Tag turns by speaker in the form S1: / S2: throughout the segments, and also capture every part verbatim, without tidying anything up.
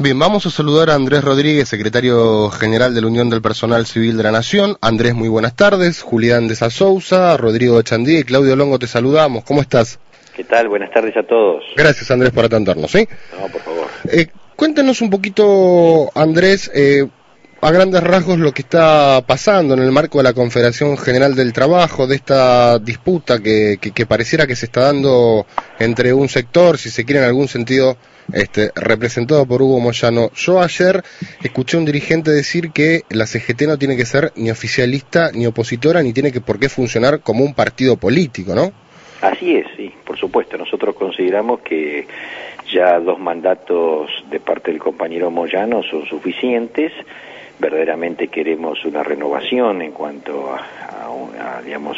S1: Bien, vamos a saludar a Andrés Rodríguez, secretario general de la Unión del Personal Civil de la Nación. Andrés, muy buenas tardes. Julián de Sousa, Rodrigo Echandía y Claudio Longo te saludamos. ¿Cómo estás?
S2: ¿Qué tal? Buenas tardes a todos.
S1: Gracias, Andrés, por atendernos, ¿sí?
S2: No, por favor.
S1: Eh, cuéntanos un poquito, Andrés, eh, a grandes rasgos lo que está pasando en el marco de la Confederación General del Trabajo, de esta disputa que, que, que pareciera que se está dando entre un sector, si se quiere en algún sentido, este, representado por Hugo Moyano. Yo ayer escuché a un dirigente decir que la C G T no tiene que ser ni oficialista ni opositora, ni tiene que por qué funcionar como un partido político, ¿no?
S2: Así es, sí, por supuesto. Nosotros consideramos que ya dos mandatos de parte del compañero Moyano son suficientes. Verdaderamente queremos una renovación en cuanto a, a, a, digamos,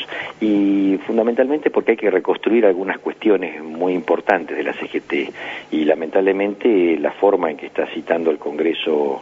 S2: y fundamentalmente porque hay que reconstruir algunas cuestiones muy importantes de la C G T, y lamentablemente la forma en que está citando el Congreso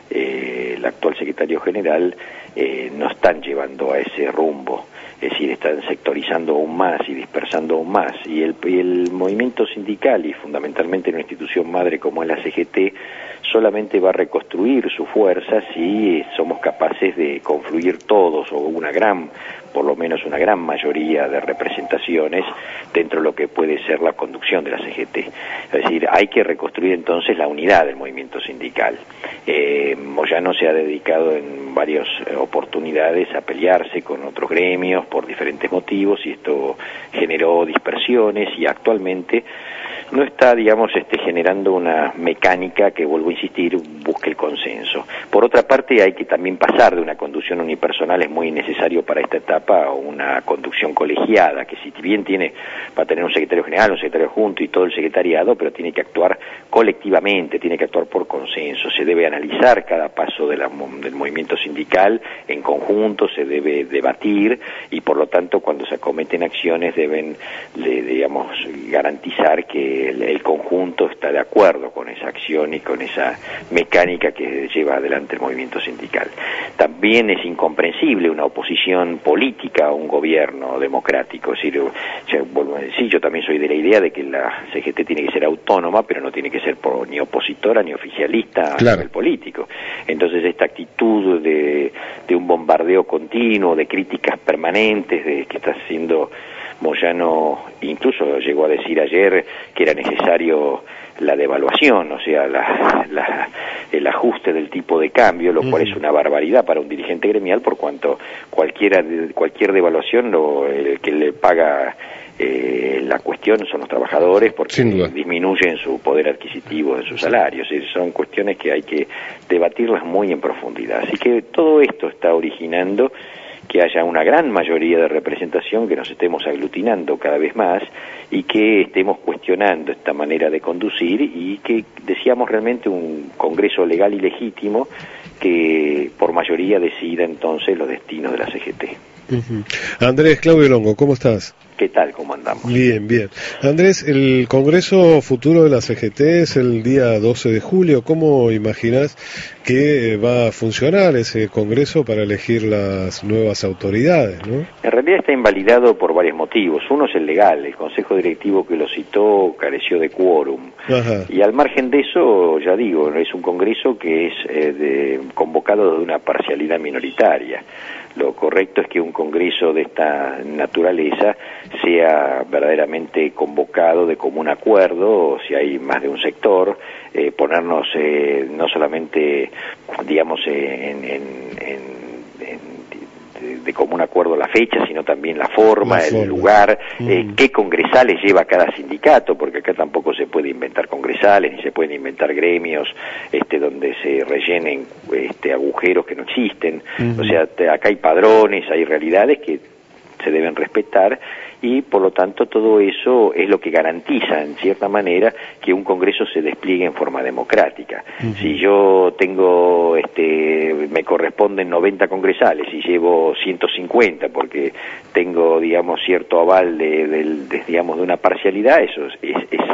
S2: eh, el actual secretario general eh, no están llevando a ese rumbo. Es decir, están sectorizando aún más y dispersando aún más, y el, y el movimiento sindical, y fundamentalmente una institución madre como es la C G T, solamente va a reconstruir su fuerza si somos capaces de confluir todos, o una gran, por lo menos una gran mayoría de representaciones dentro de lo que puede ser la conducción de la C G T. Es decir, hay que reconstruir entonces la unidad del movimiento sindical. Eh, Moyano se ha dedicado en varias oportunidades a pelearse con otros gremios por diferentes motivos, y esto generó dispersiones, y actualmente no está, digamos, este, generando una mecánica que, vuelvo a insistir, busque el consenso. Por otra parte, hay que también pasar de una conducción unipersonal, es muy necesario para esta etapa, a una conducción colegiada, que si bien tiene, va a tener un secretario general, un secretario adjunto y todo el secretariado, pero tiene que actuar colectivamente, tiene que actuar por consenso. Se debe analizar cada paso de la, del movimiento sindical en conjunto, se debe debatir, y por lo tanto, cuando se acometen acciones, deben, le, digamos, garantizar que El, el conjunto está de acuerdo con esa acción y con esa mecánica que lleva adelante el movimiento sindical. También es incomprensible una oposición política a un gobierno democrático. Es decir, yo, vuelvo a decir, yo también soy de la idea de que la C G T tiene que ser autónoma, pero no tiene que ser por, ni opositora ni oficialista
S1: claro.
S2: a nivel político. Entonces, esta actitud de, de un bombardeo continuo, de críticas permanentes, de que está haciendo Moyano, incluso llegó a decir ayer que era necesario la devaluación, o sea, la, la, el ajuste del tipo de cambio, lo cual uh-huh. es una barbaridad para un dirigente gremial, por cuanto cualquiera cualquier devaluación, lo, el que le paga eh, la cuestión son los trabajadores, porque disminuyen su poder adquisitivo de sus salarios. Y son cuestiones que hay que debatirlas muy en profundidad. Así que todo esto está originando que haya una gran mayoría de representación, que nos estemos aglutinando cada vez más y que estemos cuestionando esta manera de conducir, y que deseamos realmente un Congreso legal y legítimo que por mayoría decida entonces los destinos de la C G T.
S3: Uh-huh. Andrés, Claudio Longo, ¿cómo estás?
S2: ¿Qué tal? ¿Cómo andamos?
S3: Bien, bien. Andrés, el Congreso futuro de la C G T es el día doce de julio. ¿Cómo imaginás que va a funcionar ese Congreso para elegir las nuevas autoridades, ¿no?
S2: En realidad está invalidado por varios motivos. Uno es el legal. El Consejo Directivo que lo citó careció de quórum. Ajá. Y al margen de eso, ya digo, es un Congreso que es eh, de, convocado de una parcialidad minoritaria. Lo correcto es que un congreso de esta naturaleza sea verdaderamente convocado de común acuerdo, si hay más de un sector, eh, ponernos eh, no solamente, digamos, en, en, en de, de común acuerdo la fecha, sino también la forma, la forma. el lugar, mm. eh, qué congresales lleva cada sindicato, porque acá tampoco se puede inventar congresales, ni se pueden inventar gremios este, donde se rellenen este, agujeros que no existen. Mm. O sea, te, acá hay padrones, hay realidades que se deben respetar, y por lo tanto todo eso es lo que garantiza en cierta manera que un Congreso se despliegue en forma democrática. Uh-huh. Si yo tengo, este, me corresponden noventa congresales y llevo ciento cincuenta porque tengo, digamos, cierto aval de, de, de, digamos, de una parcialidad, eso es, es, es totalmente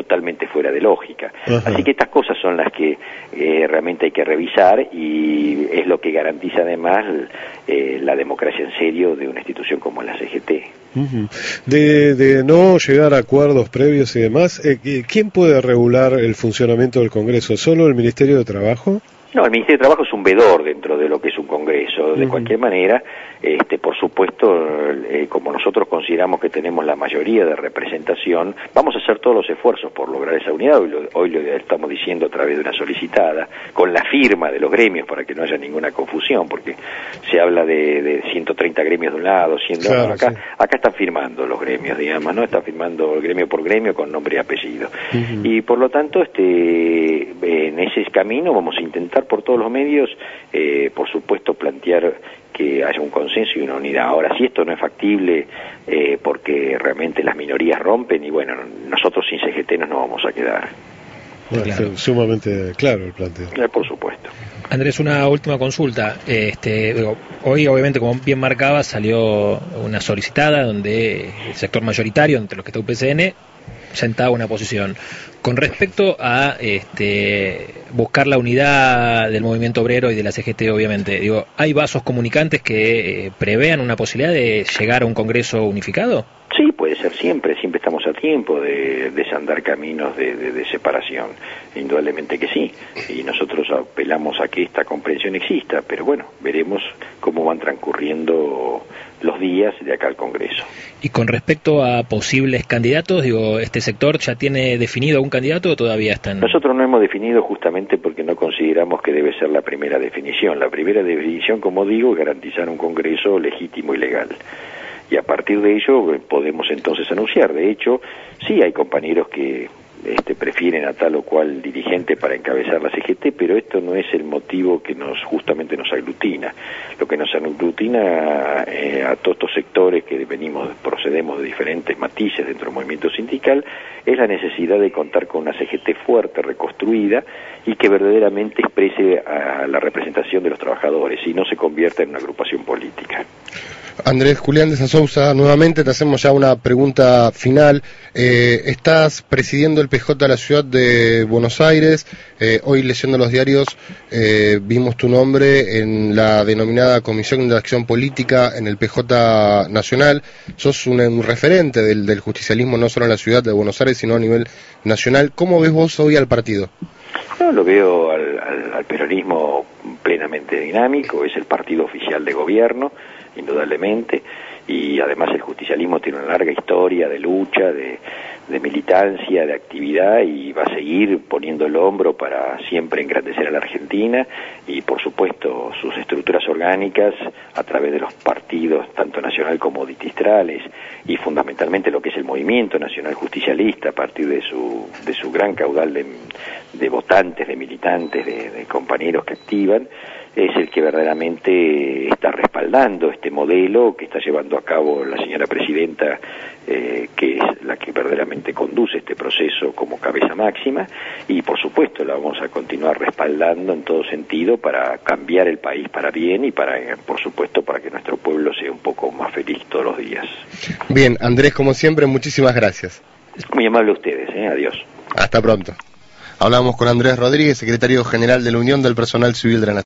S2: totalmente fuera de lógica.
S3: Ajá.
S2: Así que estas cosas son las que eh, realmente hay que revisar y es lo que garantiza además eh, la democracia en serio de una institución como la C G T.
S3: Uh-huh. De, de no llegar a acuerdos previos y demás, eh, ¿quién puede regular el funcionamiento del Congreso? ¿Solo el Ministerio de Trabajo?
S2: No, el Ministerio de Trabajo es un vedor dentro de lo que es un Congreso. De uh-huh. cualquier manera, este, por supuesto, eh, como nosotros consideramos que tenemos la mayoría de representación, vamos a hacer todos los esfuerzos por lograr esa unidad. Hoy lo, hoy lo estamos diciendo a través de una solicitada, con la firma de los gremios para que no haya ninguna confusión, porque se habla de, de ciento treinta gremios de un lado, cien de
S3: claro,
S2: acá,
S3: sí.
S2: acá están firmando los gremios, digamos, ¿no? Están firmando el gremio por gremio con nombre y apellido. Uh-huh. Y por lo tanto, este, en ese camino vamos a intentar por todos los medios, eh, por supuesto, plantear que haya un consenso y una unidad. Ahora, si esto no es factible, eh, porque realmente las minorías rompen, y bueno, nosotros sin C G T no nos vamos a quedar.
S3: Bueno, claro. Sumamente claro el planteo.
S2: Eh, por supuesto.
S4: Andrés, una última consulta. Este, digo, hoy, obviamente, como bien marcaba, salió una solicitada donde el sector mayoritario, entre los que está U P C N, sentaba una posición. Con respecto a este, buscar la unidad del movimiento obrero y de la C G T, obviamente, digo, ¿hay vasos comunicantes que eh, prevean una posibilidad de llegar a un Congreso unificado?
S2: Sí, puede ser siempre, siempre estamos a tiempo de desandar caminos de, de, de separación, indudablemente que sí, y nosotros apelamos a que esta comprensión exista, pero bueno, veremos cómo van transcurriendo los días de acá al Congreso.
S4: Y con respecto a posibles candidatos, digo, ¿este sector ya tiene definido un candidato o todavía están...?
S2: Nosotros no hemos definido justamente porque no consideramos que debe ser la primera definición. La primera definición, como digo, es garantizar un Congreso legítimo y legal. Y a partir de ello eh, podemos entonces anunciar. De hecho, sí hay compañeros que este, prefieren a tal o cual dirigente para encabezar la C G T, pero esto no es el motivo que nos justamente nos aglutina. Lo que nos aglutina eh, a todos estos sectores que venimos, procedemos de diferentes matices dentro del movimiento sindical, es la necesidad de contar con una C G T fuerte, reconstruida, y que verdaderamente exprese a la representación de los trabajadores y no se convierta en una agrupación política.
S1: Andrés Julián de Sousa, nuevamente te hacemos ya una pregunta final. Eh, estás presidiendo el P J de la ciudad de Buenos Aires. Eh, hoy leyendo los diarios eh, vimos tu nombre en la denominada Comisión de Acción Política en el P J Nacional. Sos un, un referente del, del justicialismo no solo en la ciudad de Buenos Aires, sino a nivel nacional. ¿Cómo ves vos hoy al partido?
S2: No, lo veo al, al, al peronismo plenamente dinámico, es el partido oficial de gobierno, indudablemente, y además el justicialismo tiene una larga historia de lucha, de, de militancia, de actividad, y va a seguir poniendo el hombro para siempre engrandecer a la Argentina, y por supuesto sus estructuras orgánicas a través de los partidos, tanto nacional como distristrales, y fundamentalmente lo que es el movimiento nacional justicialista a partir de su, de su gran caudal de, de votantes, de militantes, de, de compañeros que activan, es el que verdaderamente está respaldando este modelo que está llevando a cabo la señora presidenta, eh, que es la que verdaderamente conduce este proceso como cabeza máxima, y por supuesto la vamos a continuar respaldando en todo sentido para cambiar el país para bien y para, por supuesto, para que nuestro pueblo sea un poco más feliz todos los días.
S1: Bien, Andrés, como siempre, muchísimas gracias.
S2: Muy amable a ustedes, ¿eh? Adiós.
S1: Hasta pronto. Hablamos con Andrés Rodríguez, secretario general de la Unión del Personal Civil de la Nación.